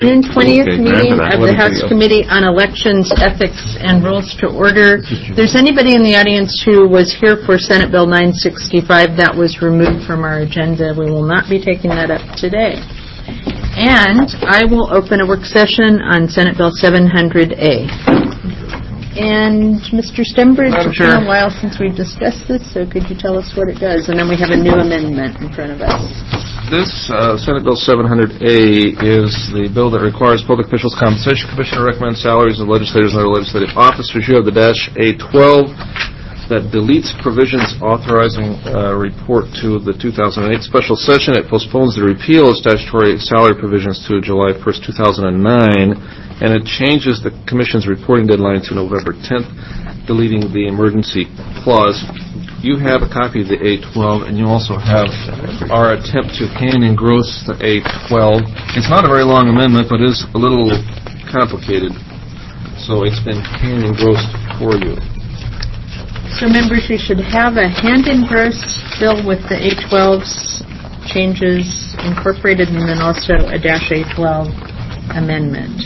June 20th Okay, meeting remember that. of the House Committee on Elections, Ethics, and Rules to order. If there's anybody in the audience who was here for Senate Bill 965, that was removed from our agenda. We will not be taking that up today. And I will open a work session on Senate Bill 700A. And Mr. Stembridge, it's been a while since we've discussed this, so could you tell us what it does? And then we have a new amendment in front of us. This Senate Bill 700A is the bill that requires Public Officials Compensation Commission to recommend salaries of legislators and other legislative officers. You have the -A12 that deletes provisions authorizing a report to the 2008 special session. It postpones the repeal of statutory salary provisions to July 1st, 2009, and it changes the Commission's reporting deadline to November 10th, deleting the emergency clause. You have a copy of the A12, and you also have our attempt to hand engross the A12. It's not a very long amendment, but is a little complicated, so it's been hand engrossed for you. So members, you should have a hand engrossed bill with the A12's changes incorporated, and then also a -A12 amendment.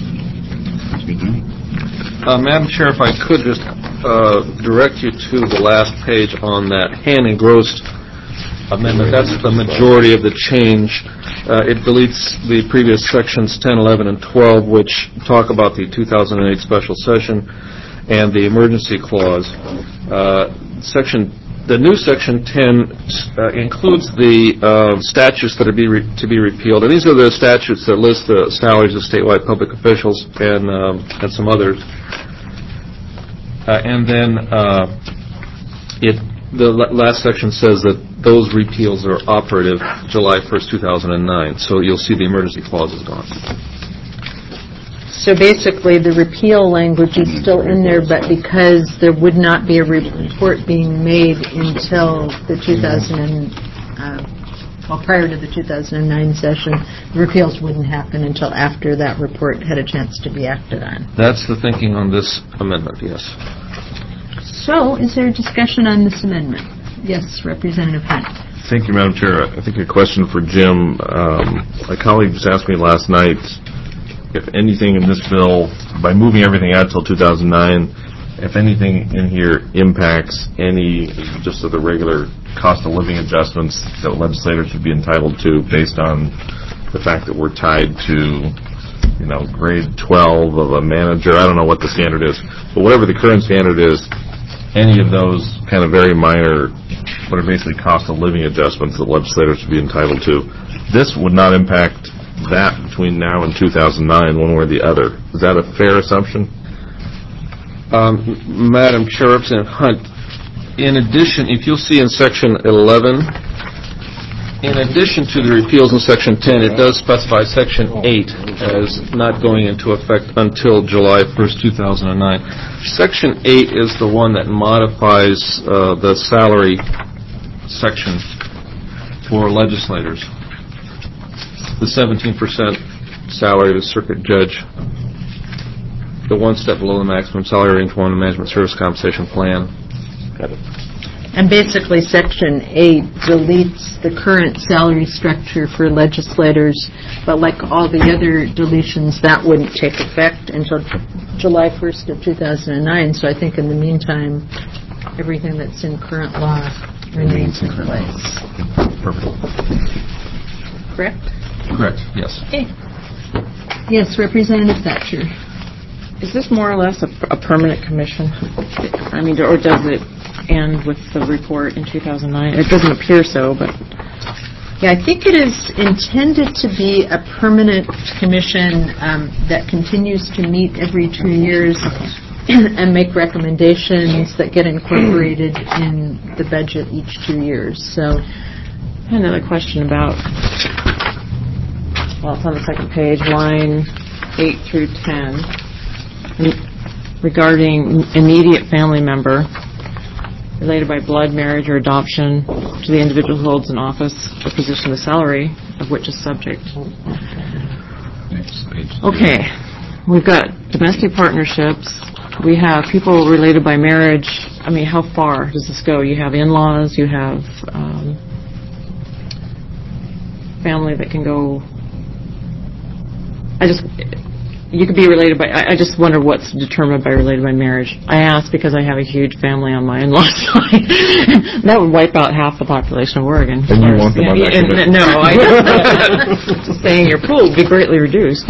Madam Chair, if I could just direct you to the last page on that hand engrossed amendment. That's the majority of the change. It deletes the previous sections 10, 11, and 12, which talk about the 2008 special session and the emergency clause. The new Section 10 includes the statutes that are to be repealed, and these are the statutes that list the salaries of statewide public officials and some others. And then the last section says that those repeals are operative July 1st, 2009. So you'll see the emergency clause is gone. So basically, the repeal language is still in there, but because there would not be a report being made until the prior to the 2009 session, the repeals wouldn't happen until after that report had a chance to be acted on. That's the thinking on this amendment, yes. So, is there a discussion on this amendment? Yes, Representative Hunt. Thank you, Madam Chair. I think a question for Jim. My colleague just asked me last night if anything in this bill, by moving everything out till 2009, if anything in here impacts any just of the regular cost of living adjustments that legislators should be entitled to based on the fact that we're tied to, grade 12 of a manager. I don't know what the standard is, but whatever the current standard is, any of those kind of very minor, what are basically cost of living adjustments that legislators should be entitled to, this would not impact that between now and 2009, one way or the other. Is that a fair assumption? Madam Chair, Representative Hunt, in addition, if you'll see in Section 11, in addition to the repeals in Section 10, it does specify Section 8 as not going into effect until July 1st, 2009. Section 8 is the one that modifies the salary section for legislators. The 17% salary of a circuit judge, the one step below the maximum salary range one in the Management Service Compensation Plan. Got it. And basically, Section 8 deletes the current salary structure for legislators, but like all the other deletions, that wouldn't take effect until July 1st of 2009. So I think in the meantime, everything that's in current law remains in place. Perfect. Correct? Correct, yes. Okay. Yes, Representative Thatcher. Is this more or less a permanent commission? I mean, or does it end with the report in 2009? It doesn't appear so, but... Yeah, I think it is intended to be a permanent commission that continues to meet every 2 years and make recommendations that get incorporated in the budget each 2 years. So, another question about... Well, it's on the second page, line 8 through 10, regarding immediate family member related by blood, marriage, or adoption to the individual who holds an office or position, the salary of which is subject. Okay, we've got domestic partnerships. We have people related by marriage. I mean, how far does this go? You have in-laws, you have family that can go... You could be related by, I just wonder what's determined by related by marriage. I ask because I have a huge family on my in-law side. That would wipe out half the population of Oregon. And you want them on that committee. No, I just saying your pool would be greatly reduced.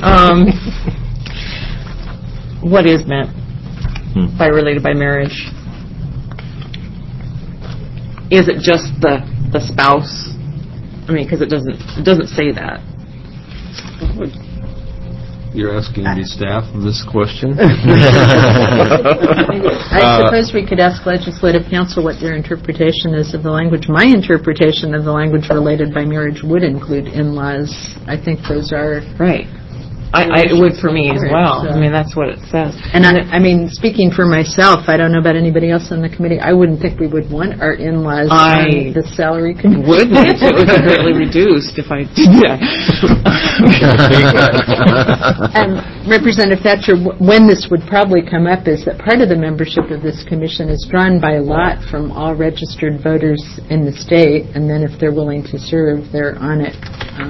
What is meant by related by marriage? Is it just the spouse? I mean, because it doesn't say that. You're asking the staff this question? I suppose we could ask legislative council what their interpretation is of the language. My interpretation of the language related by marriage would include in-laws. I think those are... Right. It would for me as well. So. I mean, that's what it says. And I mean, speaking for myself, I don't know about anybody else on the committee, I wouldn't think we would want our in-laws on the salary committee. Wouldn't. It was greatly reduced if I did that. Representative Thatcher, when this would probably come up is that part of the membership of this commission is drawn by lot from all registered voters in the state, and then if they're willing to serve, they're on it.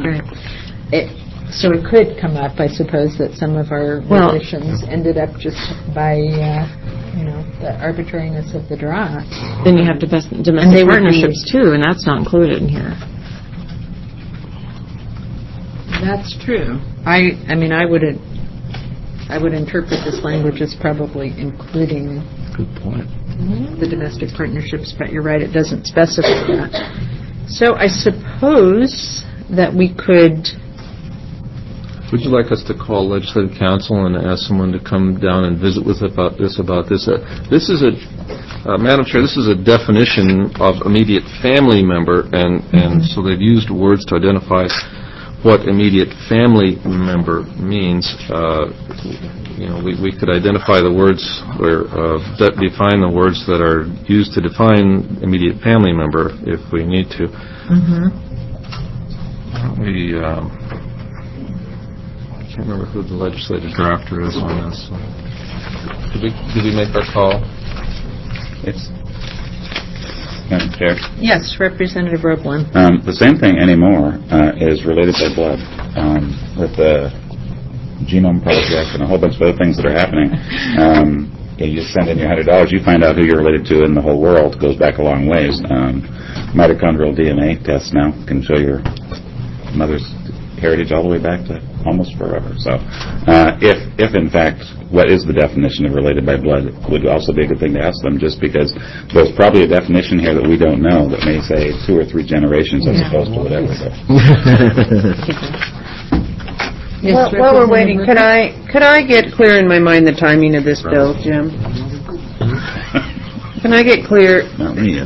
So it could come up, I suppose, that some of our relations ended up just by, the arbitrariness of the draw. Then you have domestic partnerships too, and that's not included in here. That's true. I mean, I would interpret this language as probably including Good point. the domestic partnerships, but you're right, it doesn't specify that. So I suppose that we could... Would you like us to call legislative council and ask someone to come down and visit with us about this? This is Madam Chair, this is a definition of immediate family member, and so they've used words to identify what immediate family member means. We could identify the words or define the words that are used to define immediate family member if we need to. I can't remember who the legislative drafter is on this. Did we make our call? It's Madam Chair. Yes, Representative Roeblen. The same thing anymore is related by blood with the Genome Project and a whole bunch of other things that are happening. You send in your $100, you find out who you're related to in the whole world. It goes back a long ways. Mitochondrial DNA tests now can show your mother's heritage all the way back to almost forever. So if in fact what is the definition of related by blood would also be a good thing to ask them, just because there's probably a definition here that we don't know that may say 2 or 3 generations as opposed to whatever. Yes, While we're waiting, could I get clear in my mind the timing of this bill, Jim? Can I get clear? Not me.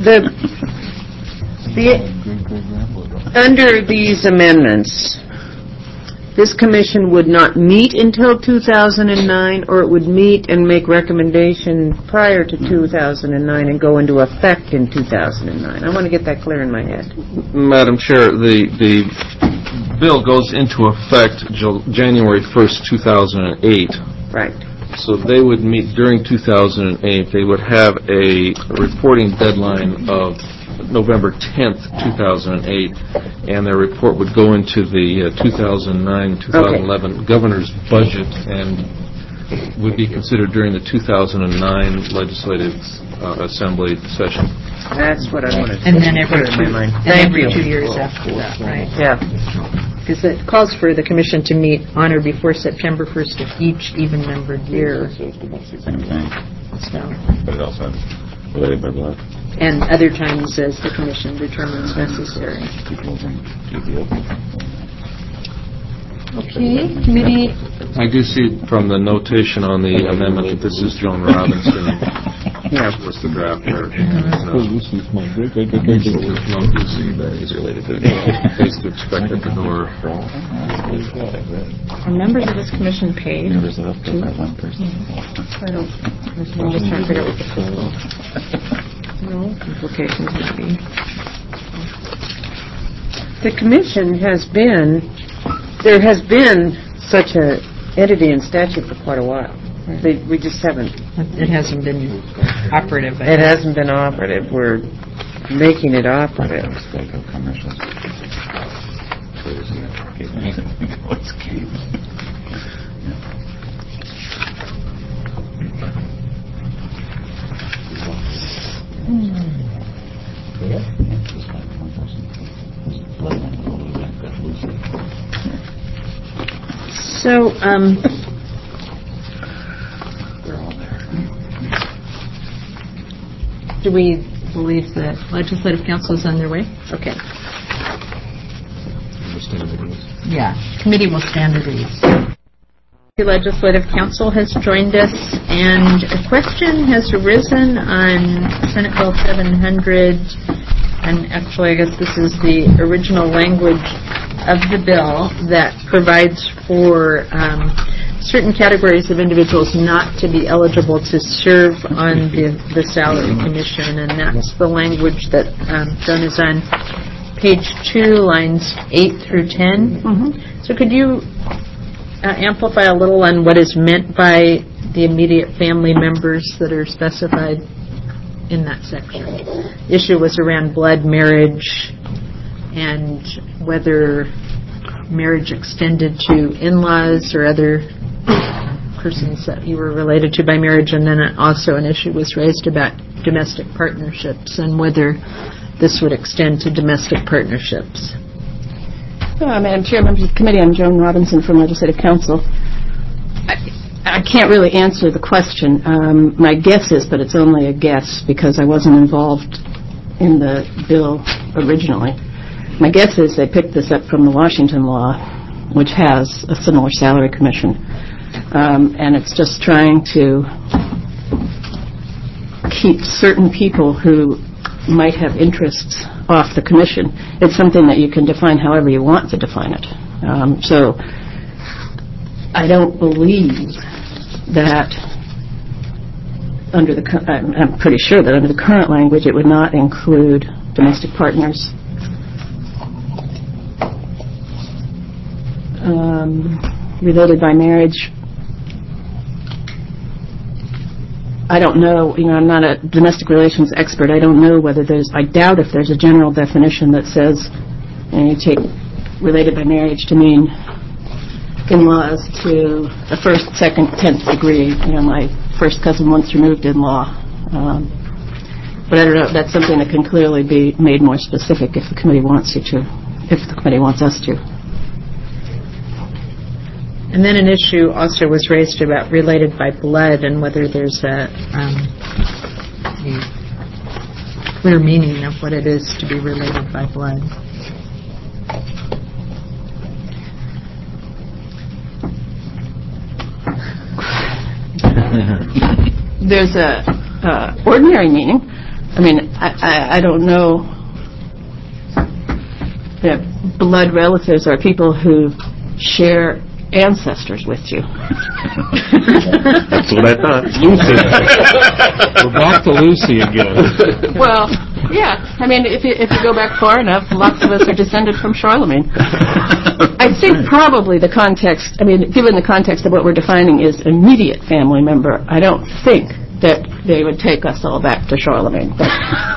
Under these amendments, this commission would not meet until 2009, or it would meet and make recommendation prior to 2009 and go into effect in 2009. I want to get that clear in my head. Madam Chair, the bill goes into effect January 1st, 2008. Right. So they would meet during 2008. They would have a reporting deadline of November 10th, 2008, and their report would go into the 2009-2011 governor's budget and would be considered during the 2009 legislative assembly session. That's what I wanted to And then every in my mind. every 2 years after that, right? Yeah. Because it calls for the commission to meet on or before September 1st of each even-membered year. Same thing. So, But it also related by blood. and other times as the commission determines necessary. Okay, committee. I do see from the notation on the amendment that this is Joan Robinson. Yeah. Was the drafter. This is my great He's related to face to expect at the door. Are members of this commission paid? There's up to that one person. I'm just trying to figure out what the full implications would be. The commission there has been such a entity and statute for quite a while. We just haven't. It hasn't been operative. It hasn't been operative. We're making it operative. Commercials. So, do we believe the Legislative Council is on their way? Okay. Yeah, committee will stand at ease. The Legislative Council has joined us, and a question has arisen on Senate Bill 700, and actually I guess this is the original language of the bill that provides for certain categories of individuals not to be eligible to serve on the Salary Commission, and that's the language that Joan is on page 2, lines 8 through 10. Mm-hmm. So could you amplify a little on what is meant by the immediate family members that are specified in that section? The issue was around blood marriage and whether marriage extended to in-laws or other persons that you were related to by marriage, and then also an issue was raised about domestic partnerships and whether this would extend to domestic partnerships. Madam Chair, members of the committee, I'm Joan Robinson from Legislative Council. I can't really answer the question. My guess is, but it's only a guess because I wasn't involved in the bill originally. My guess is they picked this up from the Washington law, which has a similar salary commission. And it's just trying to keep certain people who might have interests off the commission. It's something that you can define however you want to define it. So I don't believe that I'm pretty sure that under the current language it would not include domestic partners. Related by marriage, I don't know, I'm not a domestic relations expert. I don't know whether I doubt if there's a general definition that says, you take related by marriage to mean in-laws to the first, second, 10th degree, my first cousin once removed in-law. But I don't know, that's something that can clearly be made more specific if the committee wants us to. And then an issue also was raised about related by blood and whether there's a clear meaning of what it is to be related by blood. There's a ordinary meaning. I mean, I don't know that blood relatives are people who share ancestors with you. That's what I thought. Lucy. We're back to Lucy again. Well, yeah. I mean, if you go back far enough, lots of us are descended from Charlemagne. I think probably the context, given the context of what we're defining is immediate family member, I don't think that they would take us all back to Charlemagne. But,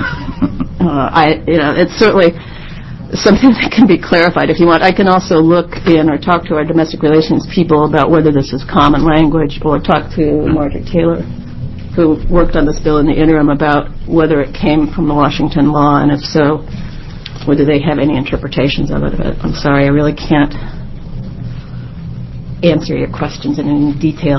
it's certainly something that can be clarified if you want. I can also look in or talk to our domestic relations people about whether this is common language, or talk to Margaret Taylor, who worked on this bill in the interim, about whether it came from the Washington law, and if so, whether they have any interpretations of it. But I'm sorry, I really can't answer your questions in any detail.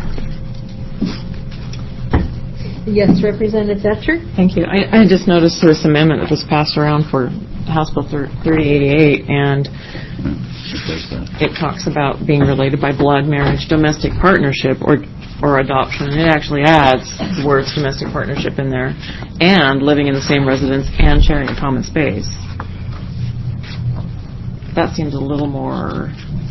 Yes, Representative Thatcher? Thank you. I just noticed this amendment that was passed around for House Bill 3088, and it talks about being related by blood, marriage, domestic partnership, or adoption. And it actually adds the words domestic partnership in there, and living in the same residence and sharing a common space. That seems a little more,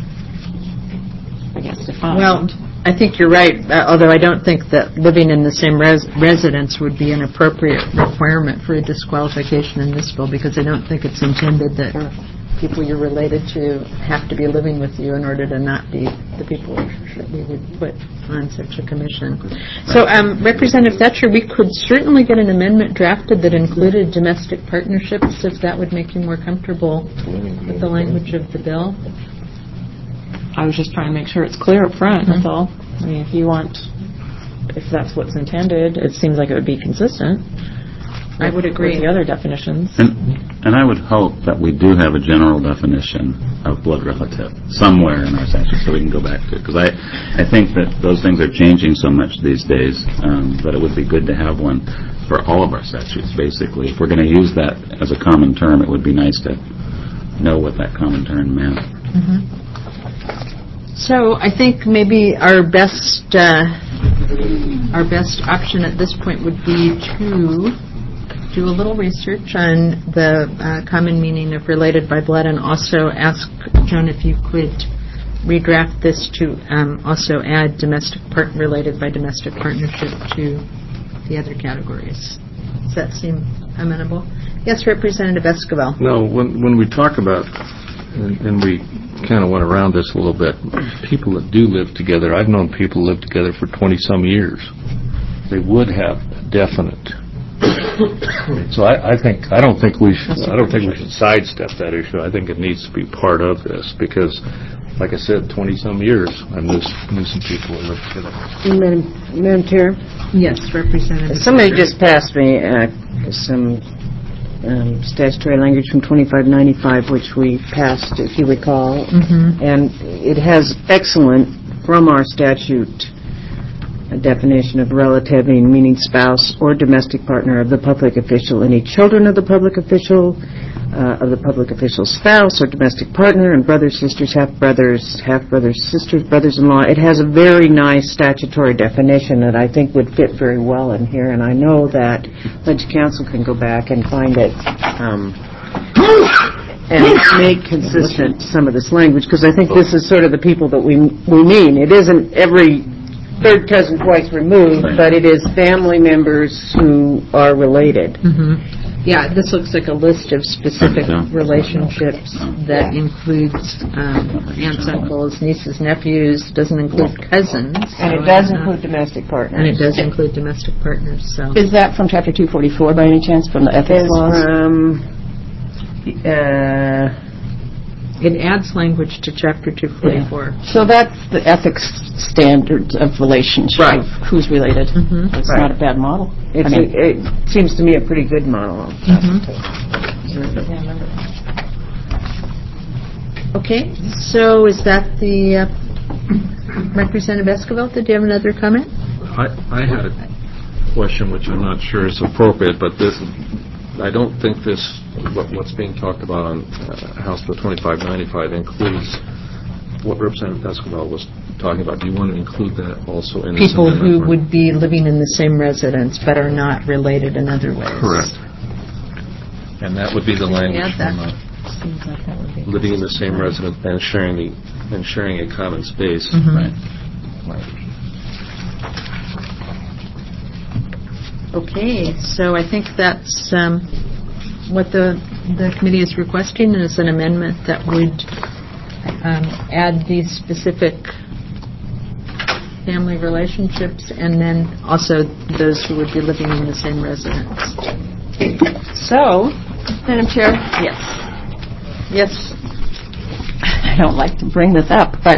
I guess, defined. Well, I think you're right, although I don't think that living in the same residence would be an appropriate requirement for a disqualification in this bill, because I don't think it's intended that people you're related to have to be living with you in order to not be the people that we would put on such a commission. So, Representative Thatcher, we could certainly get an amendment drafted that included domestic partnerships, if that would make you more comfortable with the language of the bill. I was just trying to make sure it's clear up front, that's all. I mean, if that's what's intended, it seems like it would be consistent. I would agree. With the other definitions. And I would hope that we do have a general definition of blood relative somewhere in our statute so we can go back to it. Because I think that those things are changing so much these days that it would be good to have one for all of our statutes, basically. If we're going to use that as a common term, it would be nice to know what that common term meant. So I think maybe our best option at this point would be to do a little research on the common meaning of related by blood, and also ask Joan if you could redraft this to also add related by domestic partnership to the other categories. Does that seem amenable? Yes, Representative Esquivel. No, when we talk about, and we kind of went around this a little bit, people that do live together, I've known people live together for 20-some years. They would have definite. So I don't think we should sidestep that issue. I think it needs to be part of this because, like I said, 20-some years I knew some people that live together. Madam Chair? Yes, Representative. Somebody just passed me some statutory language from 2595, which we passed, if you recall, and it has excellent, from our statute, a definition of relative, meaning spouse or domestic partner of the public official, any children of the public official's spouse or domestic partner, and brothers, sisters, half-brothers, sisters, brothers-in-law. It has a very nice statutory definition that I think would fit very well in here, and I know that Ledge Council can go back and find it and make consistent some of this language, because I think this is sort of the people that we mean. It isn't every third cousin twice removed, but it is family members who are related. Yeah, this looks like a list of specific relationships that includes aunts, uncles, nieces, nephews, doesn't include cousins. And it does include domestic partners. And it does include domestic partners. So Is that from Chapter 244 by any chance, from the ethics laws? it adds language to Chapter 244. So that's the ethics standards of relationship, Right. of who's related. It's Right. not a bad model. It seems to me a pretty good model. Okay, so is that the Representative Esquivel? Did you have another comment? I had a question which I'm not sure is appropriate, but this, I don't think this, what's being talked about on House Bill 2595 includes what Representative Esquivel was talking about. Do you want to include that also in this People who amendment? would be living in the same residence but are not related in other ways. Correct. And that would be the language Add that. from Seems like that would be living in the same residence and sharing a common space. Mhm. Right. Okay, so I think that's what the committee is requesting is an amendment that would add these specific family relationships and then also those who would be living in the same residence. So, Madam Chair, Yes. I don't like to bring this up, but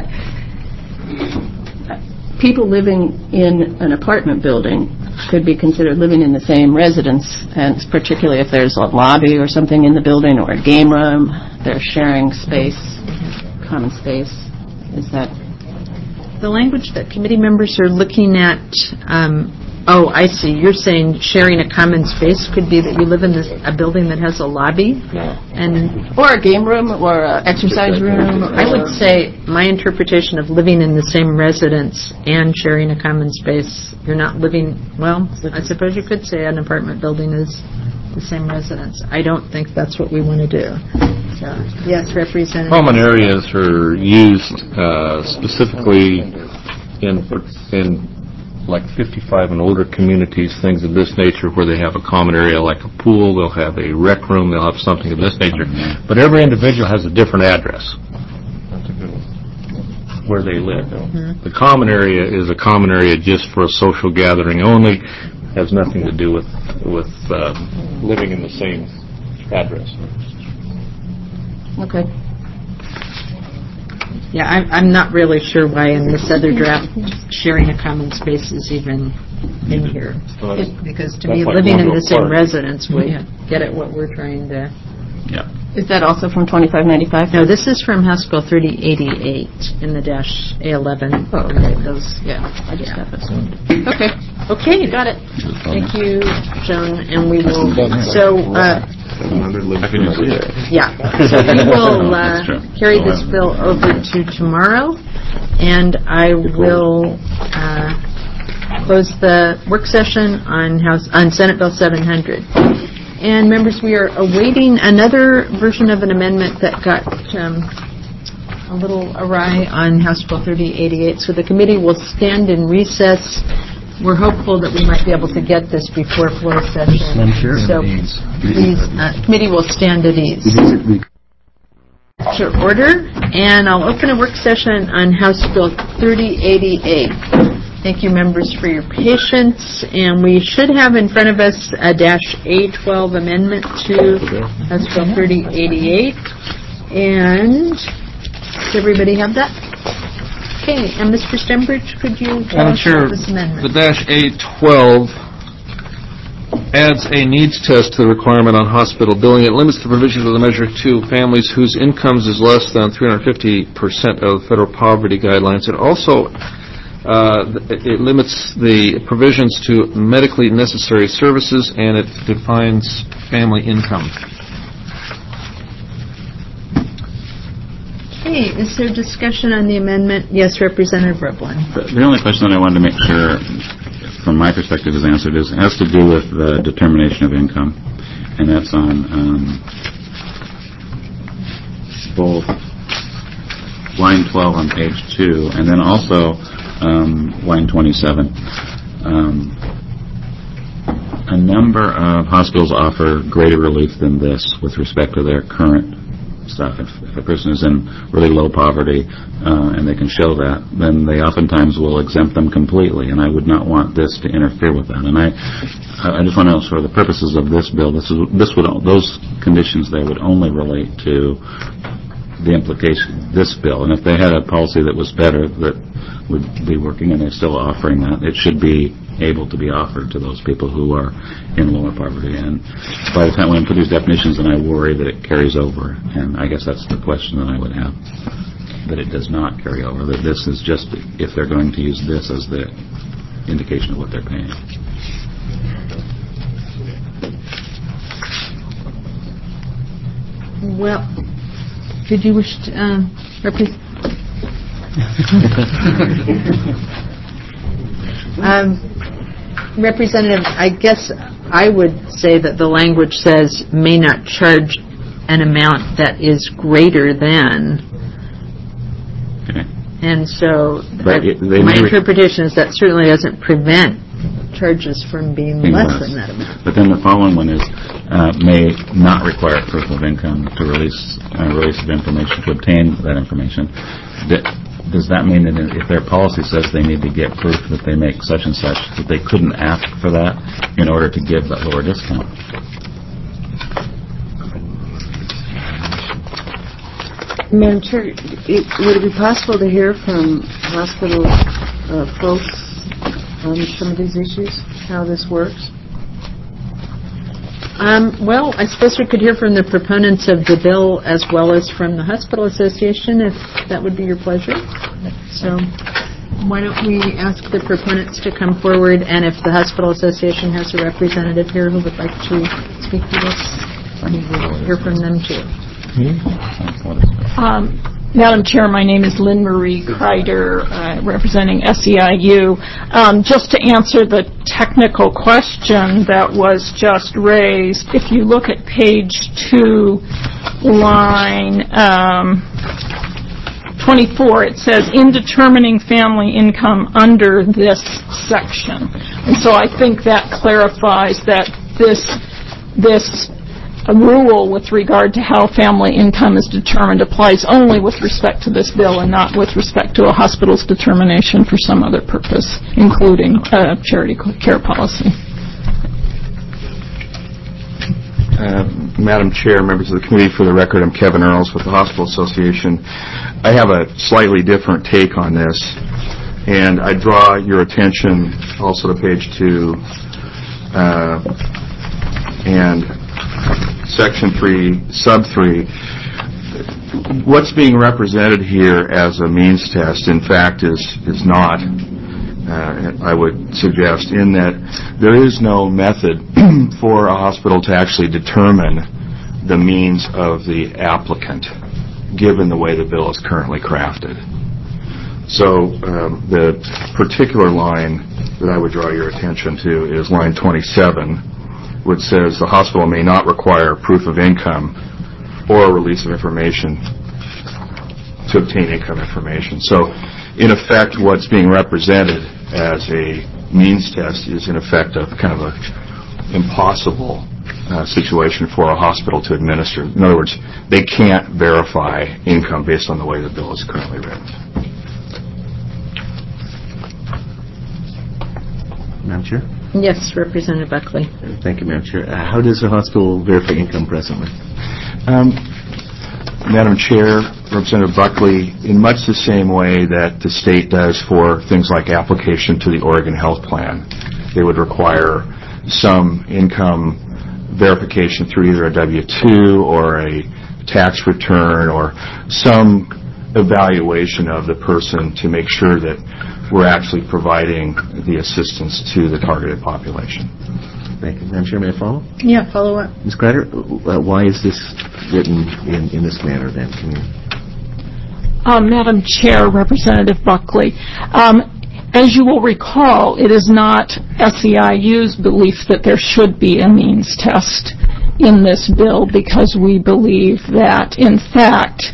people living in an apartment building could be considered living in the same residence, and particularly if there's a lobby or something in the building or a game room, they're sharing space, common space. Is that... The language that committee members are looking at, oh, I see. You're saying sharing a common space could be that you live in a building that has a lobby? And Or a game room, or an exercise room. I would say my interpretation of living in the same residence and sharing a common space, you're not living, well, I suppose you could say an apartment building is the same residence. I don't think that's what we want to do. So, yes, Representative. Common areas are used specifically in like 55 and older communities, things of this nature, where they have a common area like a pool, they'll have a rec room, they'll have something of this nature. But every individual has a different address where they live. The common area is a common area just for a social gathering only, has nothing to do with living in the same address. Okay. Yeah, I'm not really sure why in this other draft sharing a common space is even in here. Because to me, That's like living in going to the a same park. residence, we get at what we're trying to... Yeah. Is that also from 2595? No, this is from House Bill 3088 in the dash A11. Oh, okay. Those, yeah. I just have this. Okay. Okay, got it. Thank you, Joan, and we will, so, yeah. So we will carry this bill over to tomorrow, and I will close the work session on Senate Bill 700. And members, we are awaiting another version of an amendment that got a little awry on House Bill 3088, so the committee will stand in recess. We're hopeful that we might be able to get this before floor session. So please, committee will stand at ease. To order, and I'll open a work session on House Bill 3088. Thank you, members, for your patience, and we should have in front of us a dash A12 amendment to House Bill 3088. And does everybody have that? Okay, and Mr. Stembridge, could you tell us about this amendment? The dash A12 adds a needs test to the requirement on hospital billing. It limits the provisions of the measure to families whose incomes is less than 350% of the federal poverty guidelines. It also it limits the provisions to medically necessary services, and it defines family income. Okay, is there discussion on the amendment? Yes, Representative Roblin. The only question that I wanted to make sure, from my perspective, is answered has to do with the determination of income, and that's on both line 12 on page 2, and then also line 27. A number of hospitals offer greater relief than this with respect to their current stuff. If a person is in really low poverty and they can show that, then they oftentimes will exempt them completely, and I would not want this to interfere with that. And I just want to know, for the purposes of this bill, those conditions there would only relate to the implication this bill. And if they had a policy that was better, that would be working, and they're still offering that, it should be able to be offered to those people who are in lower poverty. And by the time when I put these definitions, then I worry that it carries over. And I guess that's the question that I would have, that it does not carry over, that this is just if they're going to use this as the indication of what they're paying. Well, did you wish to Representative, I guess I would say that the language says may not charge an amount that is greater than. Okay. And so they my may interpretation is that certainly doesn't prevent charges from being less than that amount. But then the following one is may not require proof of income to release of information, to obtain that information. Does that mean that if their policy says they need to get proof that they make such and such, that they couldn't ask for that in order to give that lower discount? Madam Chair, would it be possible to hear from hospital folks on some of these issues, how this works? Well, I suppose we could hear from the proponents of the bill as well as from the Hospital Association, if that would be your pleasure. So why don't we ask the proponents to come forward, and if the Hospital Association has a representative here who would like to speak to this, we will hear from them too. Madam Chair, my name is Lynn Marie Kreider, representing SEIU. Just to answer the technical question that was just raised, if you look at page 2, line 24, it says, in determining family income under this section. And so I think that clarifies that this rule with regard to how family income is determined applies only with respect to this bill and not with respect to a hospital's determination for some other purpose, including charity care policy. Madam Chair, members of the committee, for the record, I'm Kevin Earls with the Hospital Association. I have a slightly different take on this. And I draw your attention also to page 2 and section 3, sub 3. What's being represented here as a means test, in fact, is not, I would suggest, in that there is no method for a hospital to actually determine the means of the applicant, given the way the bill is currently crafted. So the particular line that I would draw your attention to is line 27, which says the hospital may not require proof of income or a release of information to obtain income information. So, in effect, what's being represented as a means test is, in effect, a kind of a impossible situation for a hospital to administer. In other words, they can't verify income based on the way the bill is currently written. Madam Chair? Yes, Representative Buckley. Thank you, Madam Chair. How does the hospital verify income presently? Madam Chair, Representative Buckley, in much the same way that the state does for things like application to the Oregon Health Plan, they would require some income verification through either a W-2 or a tax return or some evaluation of the person to make sure that we're actually providing the assistance to the targeted population. Thank you. Madam Chair, may I follow? Yeah, follow up. Ms. Kreider, why is this written in this manner then? Can you... Madam Chair, Representative Buckley, as you will recall, it is not SEIU's belief that there should be a means test in this bill because we believe that, in fact,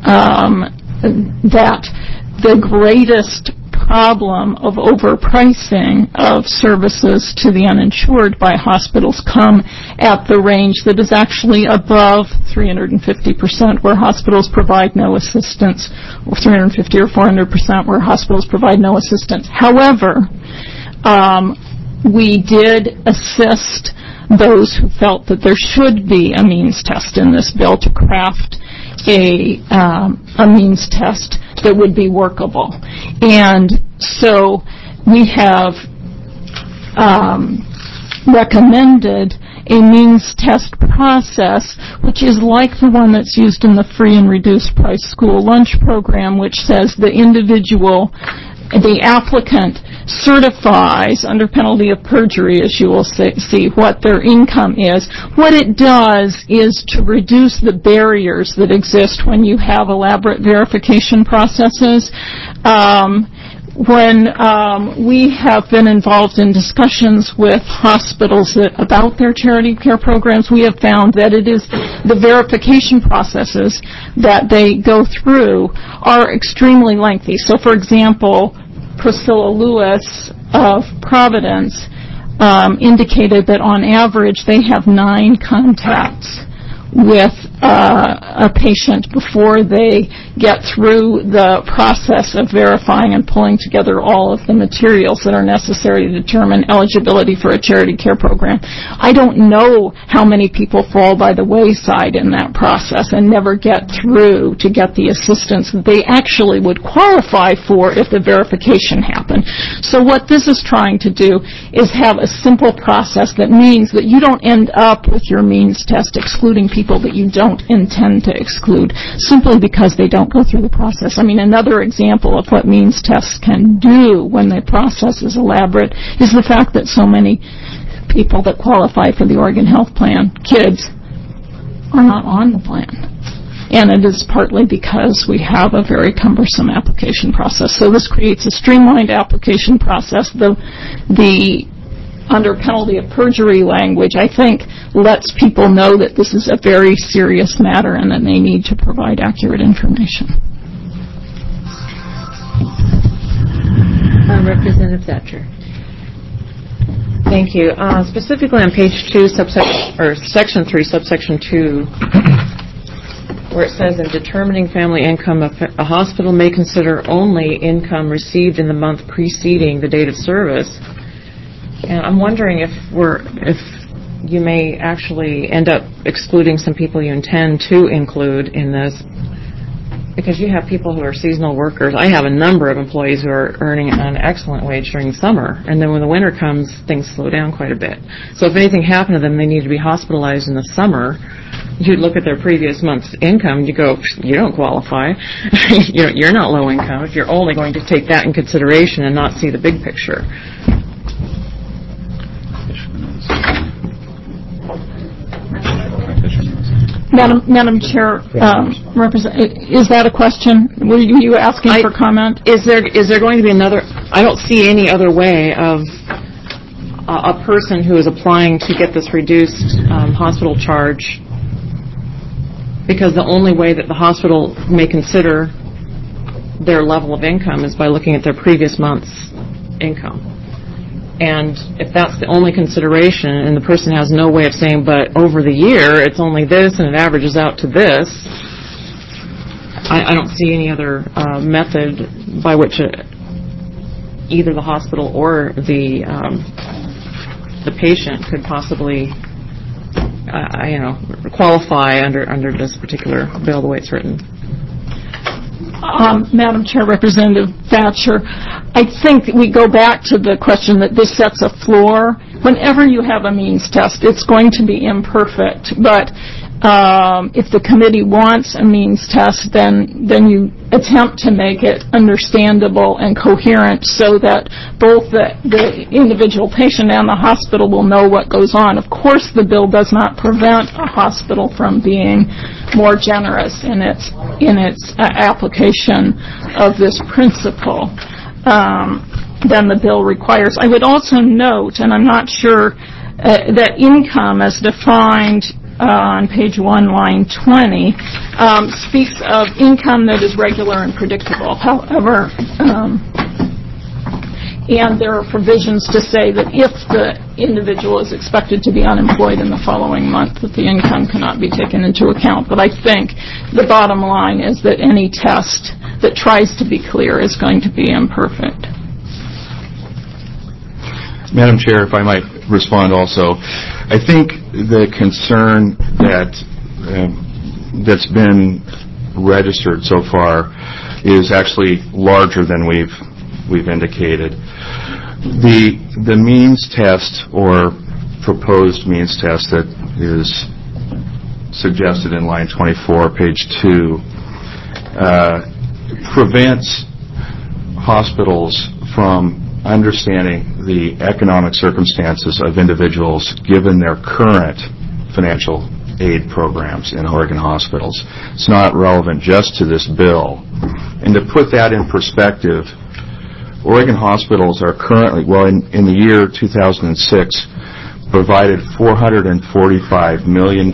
that the greatest problem of overpricing of services to the uninsured by hospitals come at the range that is actually above 350%, where hospitals provide no assistance, or 350 or 400% where hospitals provide no assistance. However, we did assist those who felt that there should be a means test in this bill to craft a means test that would be workable. And so we have recommended a means test process, which is like the one that's used in the free and reduced price school lunch program, which says the applicant certifies under penalty of perjury, as you will see, what their income is. What it does is to reduce the barriers that exist when you have elaborate verification processes. When we have been involved in discussions with hospitals about their charity care programs, we have found that it is the verification processes that they go through are extremely lengthy. So, for example, Priscilla Lewis of Providence indicated that on average they have 9 contacts with a patient before they get through the process of verifying and pulling together all of the materials that are necessary to determine eligibility for a charity care program. I don't know how many people fall by the wayside in that process and never get through to get the assistance that they actually would qualify for if the verification happened. So what this is trying to do is have a simple process that means that you don't end up with your means test excluding people that you don't intend to exclude simply because they don't go through the process. I mean, another example of what means tests can do when the process is elaborate is the fact that so many people that qualify for the Oregon Health Plan, kids, are not on the plan. And it is partly because we have a very cumbersome application process. So this creates a streamlined application process. The under penalty of perjury language, I think, lets people know that this is a very serious matter and that they need to provide accurate information. Representative Thatcher. Thank you. Specifically on page 2, section 3, subsection 2, where it says in determining family income, a hospital may consider only income received in the month preceding the date of service. And I'm wondering if you may actually end up excluding some people you intend to include in this because you have people who are seasonal workers. I have a number of employees who are earning an excellent wage during summer, and then when the winter comes, things slow down quite a bit. So if anything happened to them, they need to be hospitalized in the summer. You'd look at their previous month's income, you go, you don't qualify. You're not low income if you're only going to take that in consideration and not see the big picture. Madam Chair, is that a question? Were you asking for comment? Is there going to be another? I don't see any other way of a person who is applying to get this reduced hospital charge, because the only way that the hospital may consider their level of income is by looking at their previous month's income. And if that's the only consideration, and the person has no way of saying, but over the year, it's only this, and it averages out to this, I don't see any other method by which either the hospital or the patient could possibly, qualify under this particular bill the way it's written. Madam Chair, Representative Thatcher, I think we go back to the question that this sets a floor. Whenever you have a means test, it's going to be imperfect, but if the committee wants a means test, then you attempt to make it understandable and coherent so that both the individual patient and the hospital will know what goes on. Of course, the bill does not prevent a hospital from being more generous in its application of this principle than the bill requires. I would also note, and I'm not sure, that income as defined on page 1, line 20, speaks of income that is regular and predictable. However, and there are provisions to say that if the individual is expected to be unemployed in the following month, that the income cannot be taken into account. But I think the bottom line is that any test that tries to be clear is going to be imperfect. Madam Chair, if I might respond also, I think the concern that's been registered so far is actually larger than we've indicated. The means test or proposed means test that is suggested in line 24, page 2, prevents hospitals from understanding the economic circumstances of individuals given their current financial aid programs in Oregon hospitals. It's not relevant just to this bill. And to put that in perspective, Oregon hospitals are currently, in the year 2006, provided $445 million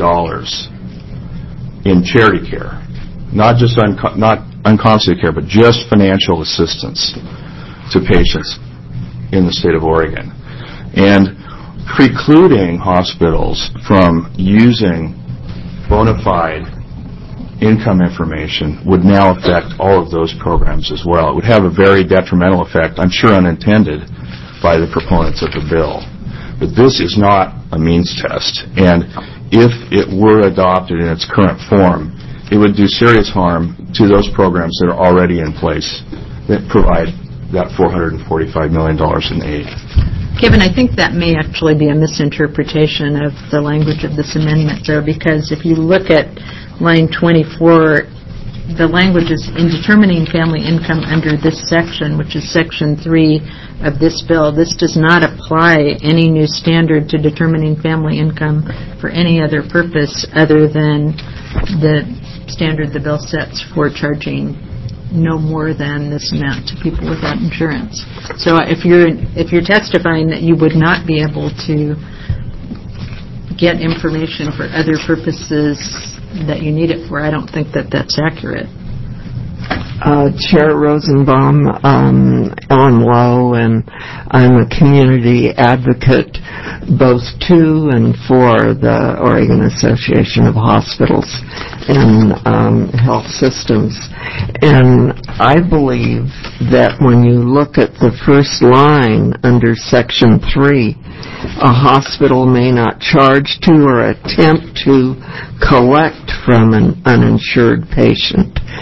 in charity care. Not just not uncompensated care, but just financial assistance to patients in the state of Oregon. And precluding hospitals from using bona fide income information would now affect all of those programs as well. It would have a very detrimental effect, I'm sure unintended, by the proponents of the bill. But this is not a means test. And if it were adopted in its current form, it would do serious harm to those programs that are already in place that provide that $445 million in aid. Kevin, I think that may actually be a misinterpretation of the language of this amendment, though, because if you look at line 24, the language is in determining family income under this section, which is section 3 of this bill. This does not apply any new standard to determining family income for any other purpose other than the standard the bill sets for charging no more than this amount to people without insurance. So if you're testifying that you would not be able to get information for other purposes that you need it for, I don't think that that's accurate. Chair Rosenbaum, Ellen Lowe, and I'm a community advocate both to and for the Oregon Association of Hospitals and Health Systems. And I believe that when you look at the first line under Section 3, a hospital may not charge to or attempt to collect from an uninsured patient.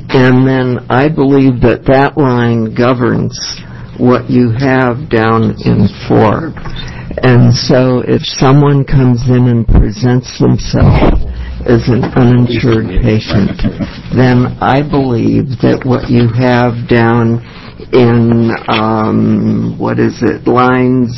And then I believe that that line governs what you have down in 4. And so if someone comes in and presents themselves as an uninsured patient, then I believe that what you have down in, lines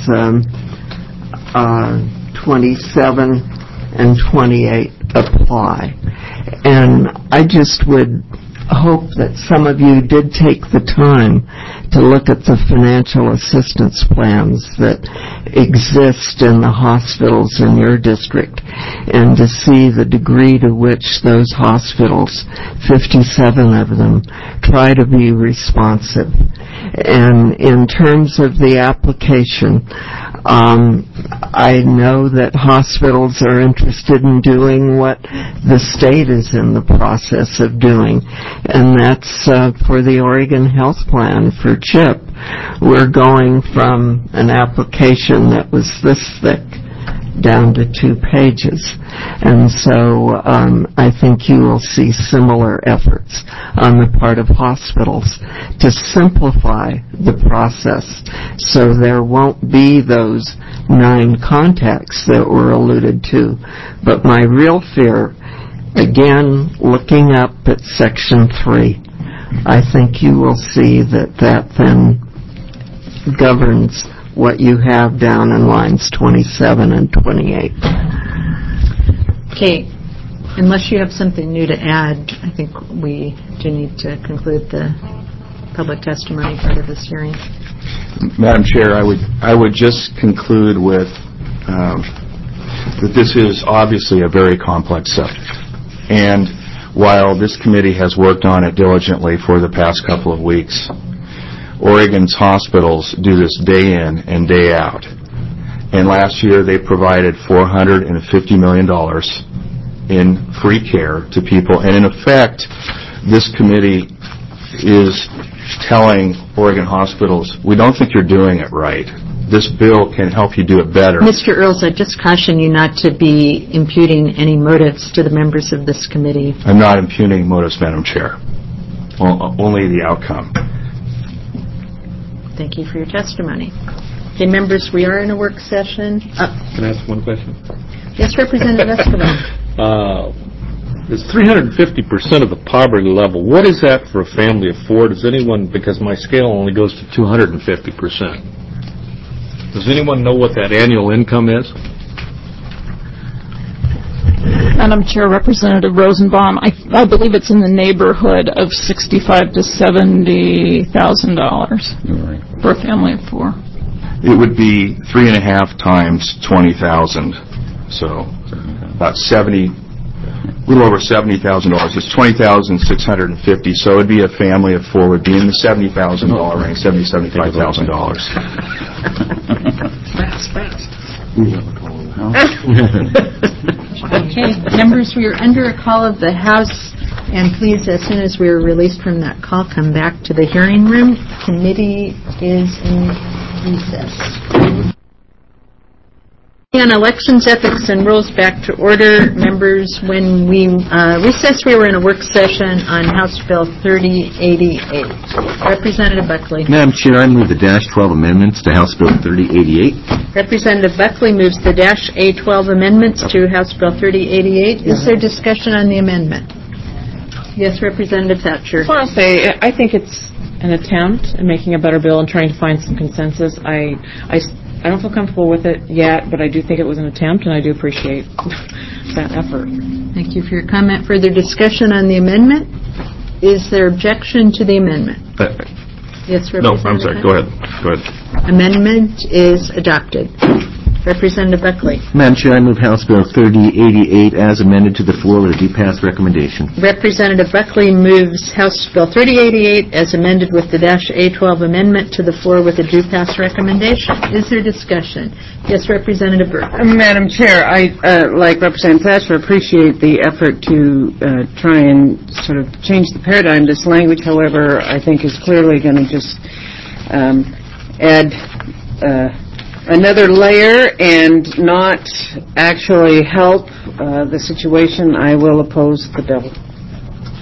27 and 28 apply. And I just would hope that some of you did take the time to look at the financial assistance plans that exist in the hospitals in your district and to see the degree to which those hospitals, 57 of them, try to be responsive. And in terms of the application, I know that hospitals are interested in doing what the state is in the process of doing, and that's for the Oregon Health Plan for CHIP. We're going from an application that was this thick down to 2 pages. And so I think you will see similar efforts on the part of hospitals to simplify the process so there won't be those 9 contacts that were alluded to. But my real fear, again, looking up at Section 3, I think you will see that that then governs what you have down in lines 27 and 28. Okay. Unless you have something new to add, I think we do need to conclude the public testimony part of this hearing. Madam Chair, I would just conclude with that this is obviously a very complex subject. And while this committee has worked on it diligently for the past couple of weeks, Oregon's hospitals do this day in and day out. And last year they provided $450 million in free care to people. And in effect, this committee is telling Oregon hospitals, we don't think you're doing it right. This bill can help you do it better. Mr. Earls, I just caution you not to be imputing any motives to the members of this committee. I'm not impugning motives, Madam Chair. Only the outcome. Thank you for your testimony. Okay, members, we are in a work session. Can I ask one question? Yes, Representative Escobar. It's 350% of the poverty level. What is that for a family of 4? Does anyone, because my scale only goes to 250%. Does anyone know what that annual income is? Madam Chair, Representative Rosenbaum, I believe it's in the neighborhood of $65,000 to $70,000 for a family of 4. It would be 3.5 times 20,000, so about a little over $70,000. It's $20,650. So it'd be a family of 4 would be in the $70,000 range, $75,000. Fast. Okay, members, we are under a call of the House, and please, as soon as we are released from that call, come back to the hearing room. Committee is in recess. On elections, ethics, and rules, back to order. Members, when we recessed, we were in a work session on House Bill 3088. Representative Buckley. Madam Chair, I move the -12 amendments to House Bill 3088. Representative Buckley moves the -A12 amendments to House Bill 3088. Is there discussion on the amendment? Yes, Representative Thatcher. I just want to say, I think it's an attempt at making a better bill and trying to find some consensus. I don't feel comfortable with it yet, but I do think it was an attempt, and I do appreciate that effort. Thank you for your comment. Further discussion on the amendment? Is there objection to the amendment? Yes, Representative. No, I'm sorry. Go ahead. Amendment is adopted. Representative Buckley. Madam Chair, I move House Bill 3088 as amended to the floor with a do-pass recommendation. Representative Buckley moves House Bill 3088 as amended with the -A12 amendment to the floor with a do-pass recommendation. Is there discussion? Yes, Representative Burke. Madam Chair, I, like Representative Thatcher, appreciate the effort to try and sort of change the paradigm. This language, however, I think is clearly going to just add another layer and not actually help the situation. I will oppose the bill.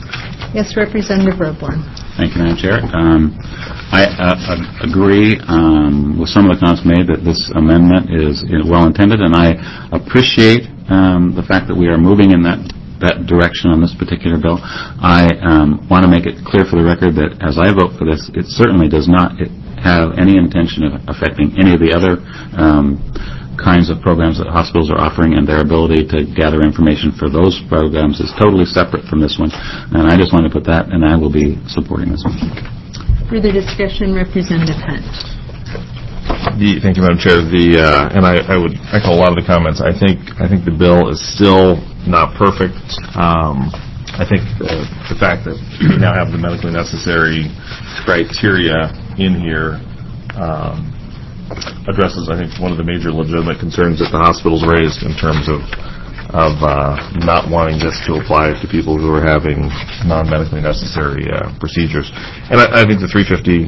Yes, Representative Roblin. Thank you, Madam Chair. I agree with some of the comments made that this amendment is well-intended, and I appreciate the fact that we are moving in that direction on this particular bill. I want to make it clear for the record that as I vote for this, it certainly does not have any intention of affecting any of the other kinds of programs that hospitals are offering, and their ability to gather information for those programs is totally separate from this one. And I just want to put that, and I will be supporting this one. Further discussion, Representative Hunt. Thank you, Madam Chair. And I would echo a lot of the comments. I think the bill is still not perfect. I think the fact that we now have the medically necessary criteria in here addresses, I think, one of the major legitimate concerns that the hospitals raised in terms of not wanting this to apply to people who are having non-medically necessary procedures. And I think the 350%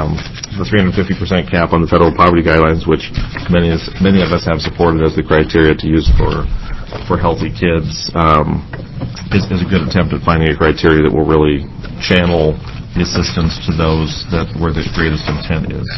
cap on the federal poverty guidelines, which many of us have supported as the criteria to use for healthy kids, is a good attempt at finding a criteria that will really channel the assistance to those where the greatest intent is.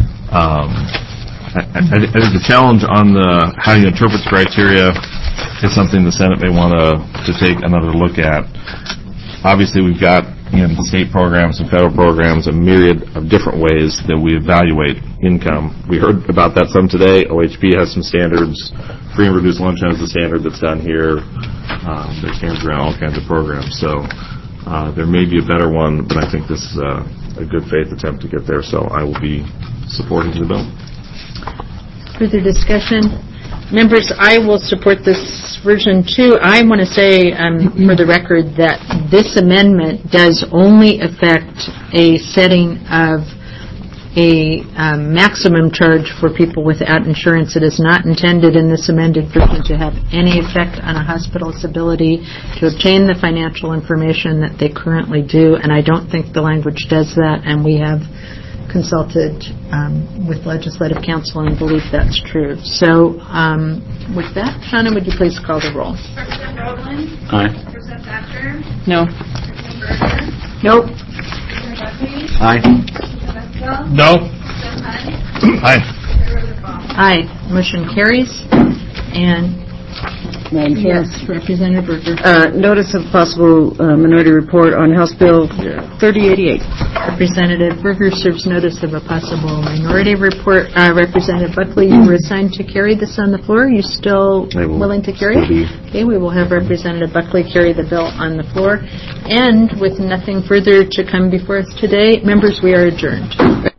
I think the challenge on how you interpret the criteria is something the Senate may want to take another look at. Obviously, we've got state programs and federal programs, a myriad of different ways that we evaluate income. We heard about that some today. OHP has some standards. Free and reduced lunch has a standard that's done here. There's standards around all kinds of programs. So there may be a better one, but I think this is a good faith attempt to get there. So I will be supporting the bill. Further discussion? Members, I will support this version too. I want to say for the record that this amendment does only affect a setting of a maximum charge for people without insurance. It is not intended in this amended version to have any effect on a hospital's ability to obtain the financial information that they currently do, and I don't think the language does that, and we have consulted with Legislative Counsel and believe that's true. So with that, Shauna, would you please call the roll? Representative Roblin? Aye. Representative Thatcher? No. Representative Berger? Nope. Representative Buckley? Aye. Representative Westphal? No. Representative Hunt? Aye. Chair Rosenbaum? Aye. Motion carries. And Madam Chair. yes, Representative Berger. Notice of possible minority report on House Bill 3088. Representative Berger serves notice of a possible minority report. Representative Buckley, you were assigned to carry this on the floor. Are you still willing to carry it? Okay, we will have Representative Buckley carry the bill on the floor. And with nothing further to come before us today, members, we are adjourned.